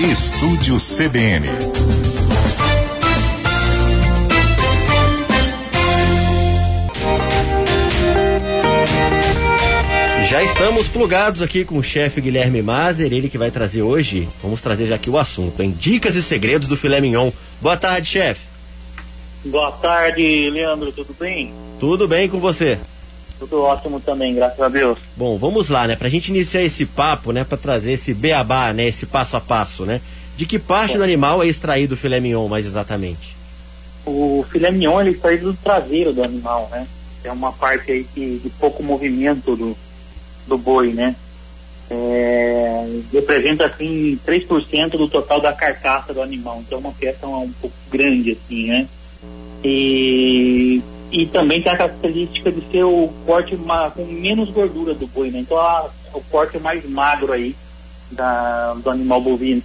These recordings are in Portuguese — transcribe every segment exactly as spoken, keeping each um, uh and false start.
Estúdio C B N. Já estamos plugados aqui com o chefe Guilherme Maser, ele que vai trazer hoje, vamos trazer já aqui o assunto, em dicas e segredos do filé mignon. Boa tarde, chefe. Boa tarde, Leandro, tudo bem? Tudo bem com você? Tudo ótimo também, graças a Deus. Bom, vamos lá, né, pra gente iniciar esse papo, né, pra trazer esse beabá, né, esse passo a passo, né, de que parte Bom, do animal é extraído o filé mignon, mais exatamente? O filé mignon, ele é extraído do traseiro do animal, né, é uma parte aí que, de pouco movimento do do boi, né? É, representa assim três por cento do total da carcaça do animal, então é uma peça um pouco grande assim, né? E, e também tem a característica de ser o corte ma, com menos gordura do boi, né? Então a, o corte mais magro aí da, do animal bovino.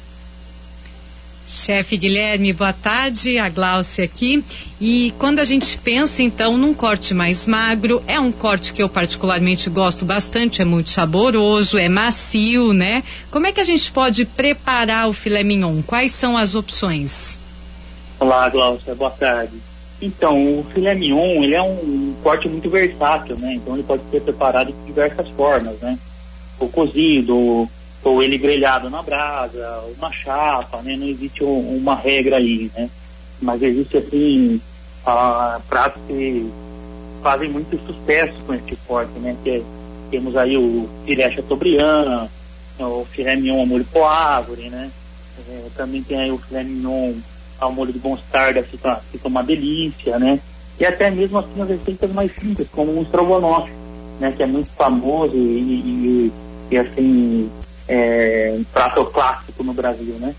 Chefe Guilherme, boa tarde, a Gláucia aqui. E quando a gente pensa então num corte mais magro, é um corte que eu particularmente gosto bastante, é muito saboroso, é macio, né? Como é que a gente pode preparar o filé mignon? Quais são as opções? Olá, Gláucia, boa tarde. Então, o filé mignon, ele é um corte muito versátil, né? Então ele pode ser preparado de diversas formas, né? Ou cozido, ou ele grelhado na brasa, uma chapa, né? Não existe um, uma regra aí, né? Mas existe, assim, uh, pratos que fazem muito sucesso com esse corte, né? Que, temos aí o filé chateaubriand, o filé mignon ao molho poivre, né? É, também tem aí o filé mignon ao molho de mostarda, fica, fica uma delícia, né? E até mesmo, assim, as receitas mais simples, como o estrogonofe, né? Que é muito famoso e, e, e assim... É um prato clássico no Brasil, né?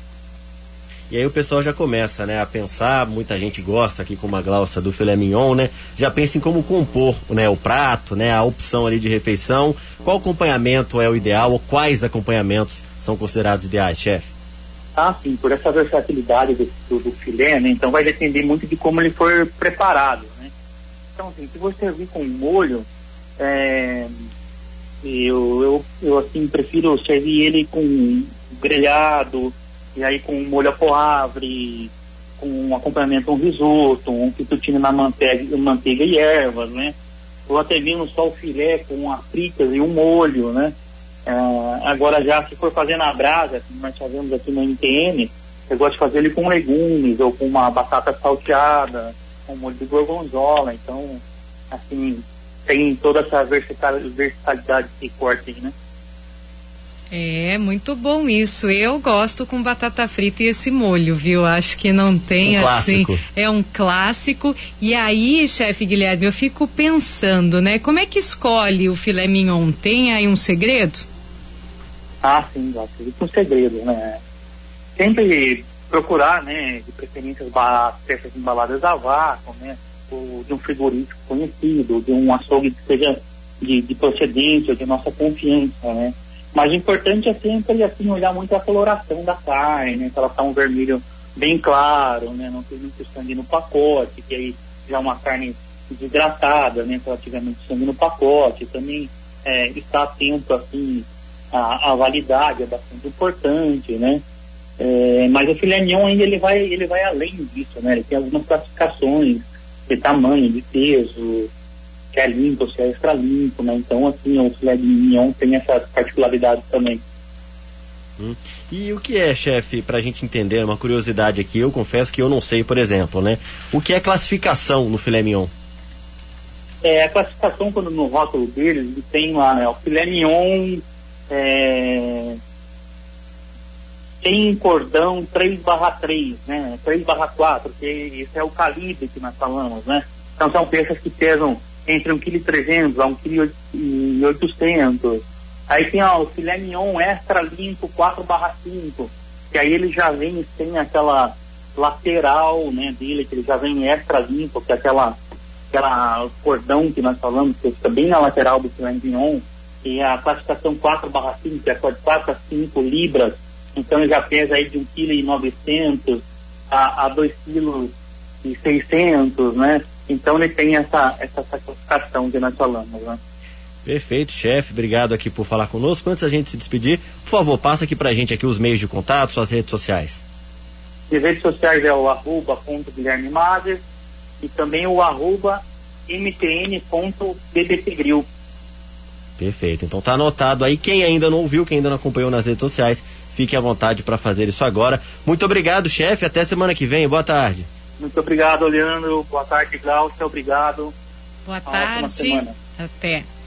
E aí o pessoal já começa, né, a pensar, muita gente gosta aqui, como a Gláucia, do filé mignon, né? Já pensa em como compor, né, o prato, né, a opção ali de refeição. Qual acompanhamento é o ideal ou quais acompanhamentos são considerados ideais, chefe? Ah, sim, por essa versatilidade do, do, do filé, né? Então vai depender muito de como ele for preparado, né? Então, assim, se você servir com molho, é... Eu, eu, eu assim prefiro servir ele com grelhado, e aí com molho a poivre, com um acompanhamento, um risoto, um fettuccine na manteiga, manteiga e ervas, né? Ou até mesmo só o filé com as fritas e um molho, né? Ah, agora já se for fazer na brasa, como nós fazemos aqui no M T N, eu gosto de fazer ele com legumes ou com uma batata salteada, com molho de gorgonzola. Então, assim, tem toda essa versatilidade de corte aí, né? É, muito bom isso. Eu gosto com batata frita e esse molho, viu? Acho que não tem um assim. Clássico. É um clássico. E aí, chefe Guilherme, eu fico pensando, né? Como é que escolhe o filé mignon? Tem aí um segredo? Ah, sim, existe um segredo, né? Sempre procurar, né? De preferência as peças embaladas a vácuo, né? De um frigorífico conhecido, de um açougue que seja de, de procedência, de nossa confiança, né? Mas o importante é sempre, assim, olhar muito a coloração da carne, né? Se ela está um vermelho bem claro, né? Não tem muito sangue no pacote, que aí já é uma carne desidratada, né? Se ela tiver muito sangue no pacote, também é, estar atento, assim, à, à validade é bastante importante, né? É, mas o filé mignon ainda ele vai, ele vai além disso, né? Ele tem algumas classificações de tamanho, de peso, se é limpo, se é extra limpo, né? Então, assim, o filé mignon tem essa particularidade também. Hum. E o que é, chefe, pra gente entender, uma curiosidade aqui, eu confesso que eu não sei, por exemplo, né? O que é classificação no filé mignon? É, a classificação, quando no rótulo deles, ele tem lá, né? O filé mignon é... tem cordão três barra três, né? três barra quatro, que esse é o calibre que nós falamos, né? Então são peças que pesam entre um vírgula trezentos quilos a um vírgula oitocentos quilos. Aí tem ó, o filé mignon extra limpo quatro barra cinco, que aí ele já vem sem aquela lateral, né, dele, que ele já vem extra limpo, que é aquela, aquela cordão que nós falamos, que fica bem na lateral do filé mignon. E a classificação quatro barra cinco, que é quatro a cinco libras, então ele já pesa aí de um vírgula novecentos quilos a, a dois vírgula seiscentos quilos, né? Então ele tem essa, essa classificação que nós falamos, né? Perfeito, chefe, obrigado aqui por falar conosco. Antes da gente se despedir, por favor, passa aqui pra gente aqui os meios de contato, suas redes sociais. As redes sociais é o arroba ponto Guilherme Mazer e também o arroba mtn.bbtgril. Perfeito, então tá anotado aí. Quem ainda não ouviu, quem ainda não acompanhou nas redes sociais, fique à vontade para fazer isso agora. Muito obrigado, chefe, até semana que vem, boa tarde. Muito obrigado, Leandro, boa tarde, Glaucia, obrigado. Boa tarde, até.